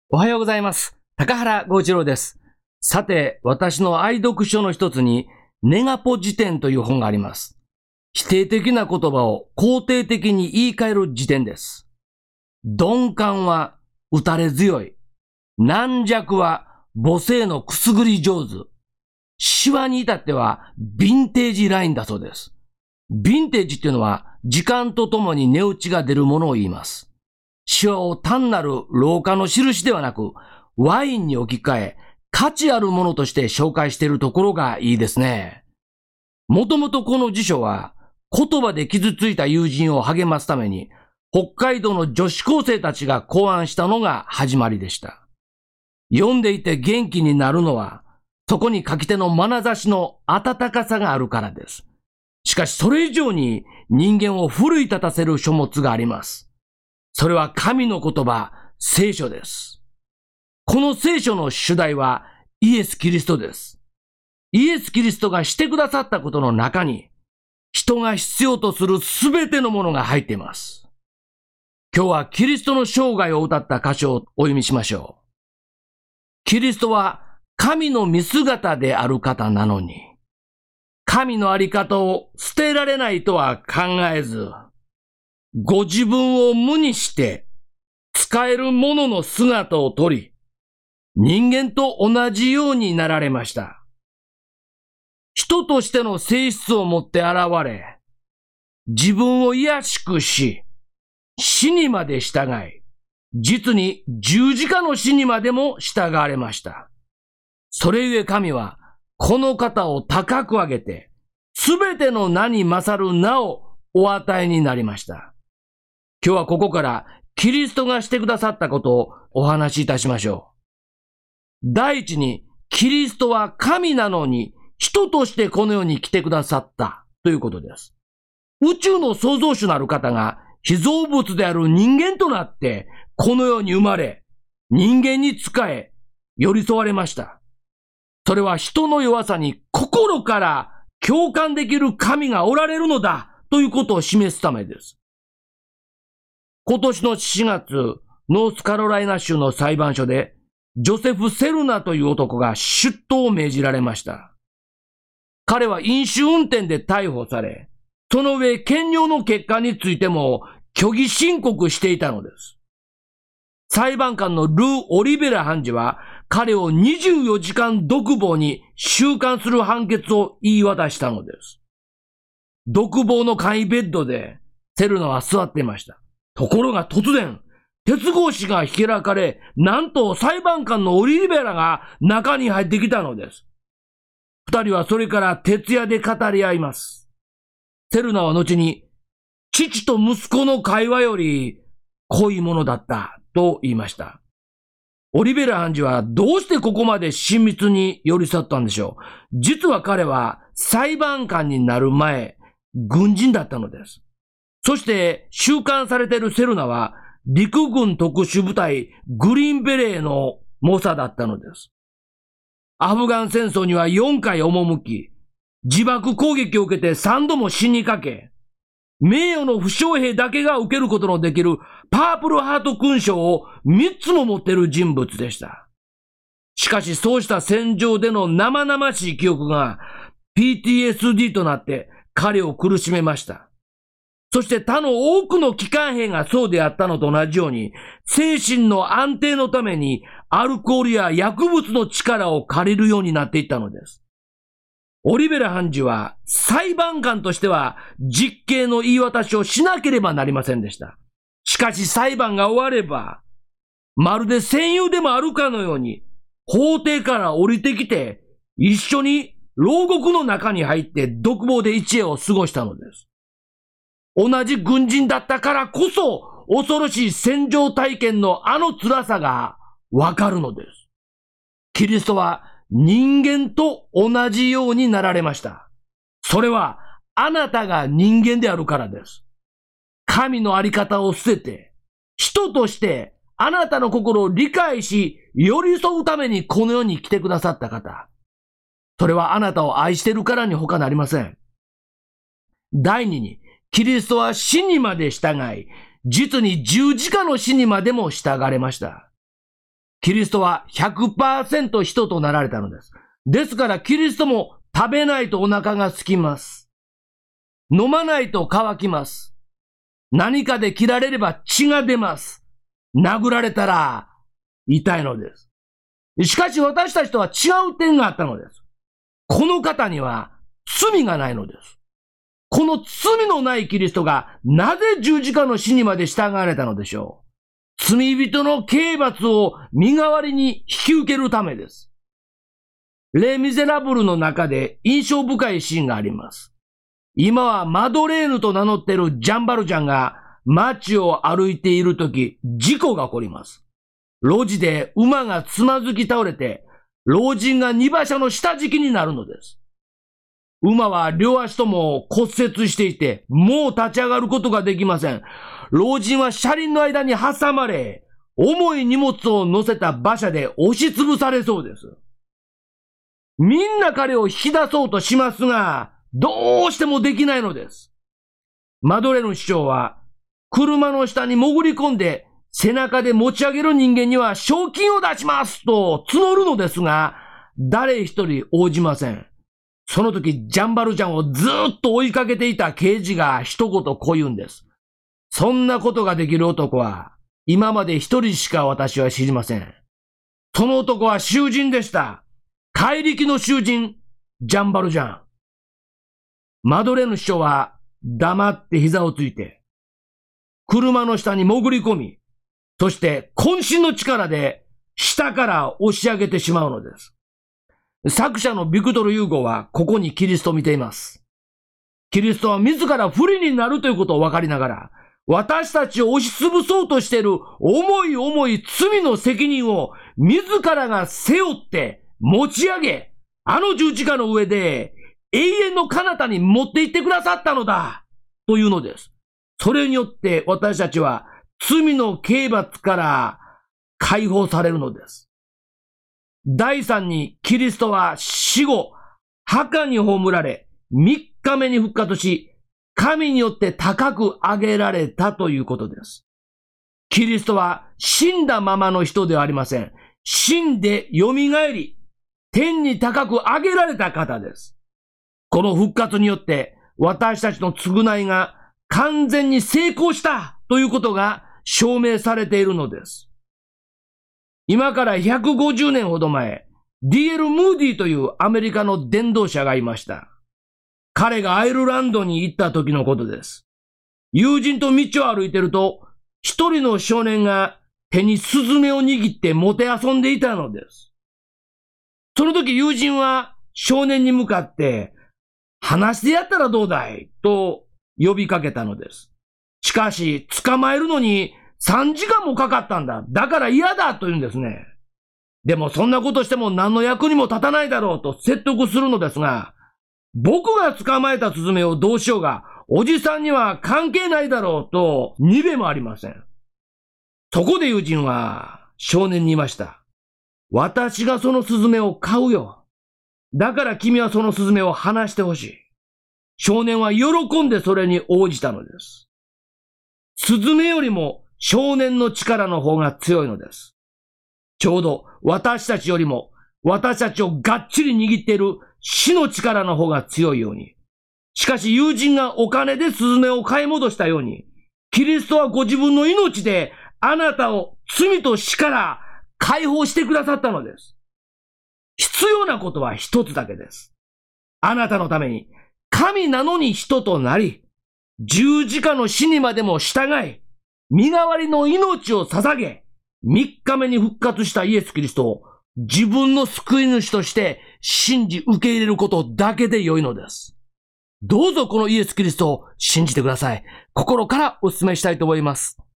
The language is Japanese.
おはようございます。高原剛一郎です。さて、私の愛読書の一つに、ネガポ辞典という本があります。否定的な言葉を肯定的に言い換える辞典です。鈍感は打たれ強い。軟弱は母性のくすぐり上手。シワに至ってはヴィンテージラインだそうです。ヴィンテージっていうのは時間とともに値打ちが出るものを言います。シワを単なる老化の印ではなく、ワインに置き換え、価値あるものとして紹介しているところがいいですね。もともとこの辞書は、言葉で傷ついた友人を励ますために、北海道の女子高生たちが考案したのが始まりでした。読んでいて元気になるのは、そこに書き手の眼差しの温かさがあるからです。しかしそれ以上に人間を奮い立たせる書物があります。それは神の言葉、聖書です。この聖書の主題はイエス・キリストです。イエス・キリストがしてくださったことの中に、人が必要とするすべてのものが入っています。今日はキリストの生涯を歌った箇所をお読みしましょう。キリストは神の見姿である方なのに、神のあり方を捨てられないとは考えず、ご自分を無にして使えるものの姿をとり、人間と同じようになられました。人としての性質を持って現れ、自分を卑しくし、死にまで従い、実に十字架の死にまでも従われました。それゆえ神は、この方を高く上げて、すべての名に勝る名をお与えになりました。今日はここからキリストがしてくださったことをお話しいたしましょう。第一に、キリストは神なのに人としてこの世に来てくださったということです。宇宙の創造主なる方が被造物である人間となってこの世に生まれ、人間に仕え、寄り添われました。それは人の弱さに心から共感できる神がおられるのだということを示すためです。今年の4月、ノースカロライナ州の裁判所で、ジョセフ・セルナという男が出頭を命じられました。彼は飲酒運転で逮捕され、その上、検尿の結果についても虚偽申告していたのです。裁判官のルー・オリベラ判事は、彼を24時間独房に収監する判決を言い渡したのです。独房の簡易ベッドで、セルナは座っていました。ところが突然、鉄格子が開かれ、なんと裁判官のオリベラが中に入ってきたのです。二人はそれから徹夜で語り合います。セルナは後に、父と息子の会話より濃いものだったと言いました。オリベラ判事はどうしてここまで親密に寄り添ったんでしょう。実は彼は裁判官になる前、軍人だったのです。そして収監されているセルナは陸軍特殊部隊グリーンベレーの猛者だったのです。アフガン戦争には4回赴き、自爆攻撃を受けて3度も死にかけ、名誉の負傷兵だけが受けることのできるパープルハート勲章を3つも持っている人物でした。しかしそうした戦場での生々しい記憶が PTSD となって彼を苦しめました。そして他の多くの機関兵がそうであったのと同じように、精神の安定のためにアルコールや薬物の力を借りるようになっていったのです。オリベラ判事は裁判官としては実刑の言い渡しをしなければなりませんでした。しかし裁判が終われば、まるで戦友でもあるかのように、法廷から降りてきて、一緒に牢獄の中に入って独房で一夜を過ごしたのです。同じ軍人だったからこそ、恐ろしい戦場体験のあの辛さがわかるのです。キリストは人間と同じようになられました。それはあなたが人間であるからです。神のあり方を捨てて、人としてあなたの心を理解し、寄り添うためにこの世に来てくださった方。それはあなたを愛しているからに他なりません。第二に、キリストは死にまで従い、実に十字架の死にまでも従われました。 キリストは 100% 人となられたのです。ですからキリストも食べないとお腹が空きます。飲まないと乾きます。何かで切られれば血が出ます。殴られたら痛いのです。しかし私たちとは違う点があったのです。この方には罪がないのです。この罪のないキリストがなぜ十字架の死にまで従われたのでしょう。罪人の刑罰を身代わりに引き受けるためです。レイ・ミゼラブルの中で印象深いシーンがあります。今はマドレーヌと名乗っているジャンバルジャンが街を歩いているとき、事故が起こります。路地で馬がつまずき倒れて、老人が荷馬車の下敷きになるのです。馬は両足とも骨折していて、もう立ち上がることができません。老人は車輪の間に挟まれ、重い荷物を乗せた馬車で押しつぶされそうです。みんな彼を引き出そうとしますが、どうしてもできないのです。マドレーヌ市長は、車の下に潜り込んで、背中で持ち上げる人間には賞金を出しますと募るのですが、誰一人応じません。その時、ジャンバルジャンをずっと追いかけていた刑事が一言こう言うんです。そんなことができる男は、今まで一人しか私は知りません。その男は囚人でした。怪力の囚人、ジャンバルジャン。マドレーヌ市長は黙って膝をついて、車の下に潜り込み、そして渾身の力で下から押し上げてしまうのです。作者のビクトル・ユーゴはここにキリストを見ています。キリストは自ら不利になるということを分かりながら、私たちを押しつぶそうとしている重い罪の責任を自らが背負って持ち上げ、あの十字架の上で永遠の彼方に持って行ってくださったのだというのです。それによって私たちは罪の刑罰から解放されるのです。第三にキリストは死後、墓に葬られ、3日目に復活し、神によって高く上げられたということです。キリストは死んだままの人ではありません。死んで蘇り、天に高く上げられた方です。この復活によって私たちの償いが完全に成功したということが証明されているのです。今から150年ほど前、D.L. ムーディというアメリカの伝道者がいました。彼がアイルランドに行った時のことです。友人と道を歩いていると、一人の少年が手にスズメを握ってもてあそんでいたのです。その時友人は少年に向かって、話してやったらどうだいと呼びかけたのです。しかし、捕まえるのに3時間もかかったんだ。だから嫌だと言うんですね。でもそんなことしても何の役にも立たないだろうと説得するのですが、僕が捕まえたスズメをどうしようが、おじさんには関係ないだろうと2べもありません。そこで友人は少年に言いました。私がそのスズメを買うよ。だから君はそのスズメを離してほしい。少年は喜んでそれに応じたのです。スズメよりも少年の力の方が強いのです。ちょうど私たちよりも私たちをがっちり握っている死の力の方が強いように。しかし友人がお金でスズメを買い戻したように、キリストはご自分の命であなたを罪と死から解放してくださったのです。必要なことは一つだけです。あなたのために神なのに人となり、十字架の死にまでも従い、身代わりの命を捧げ、3日目に復活したイエス・キリストを自分の救い主として信じ受け入れることだけで良いのです。どうぞこのイエス・キリストを信じてください。心からお勧めしたいと思います。